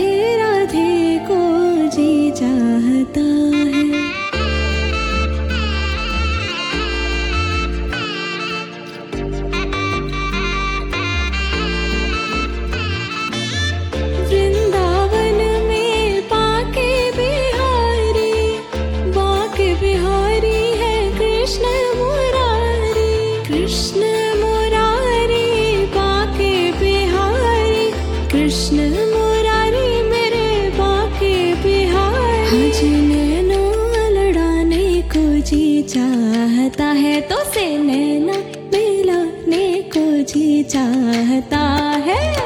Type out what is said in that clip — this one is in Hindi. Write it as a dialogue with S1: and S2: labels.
S1: राधे को जी चाहता है। वृंदावन में बाके बिहारी, बाके बिहारी है कृष्ण मुरारी, कृष्ण मुरारी बाके बिहारी, कृष्ण मुरारी मेरे बाके बिहारी। आज नैना लड़ाने को जी चाहता है, तो से नैना मिलाने को जी चाहता है।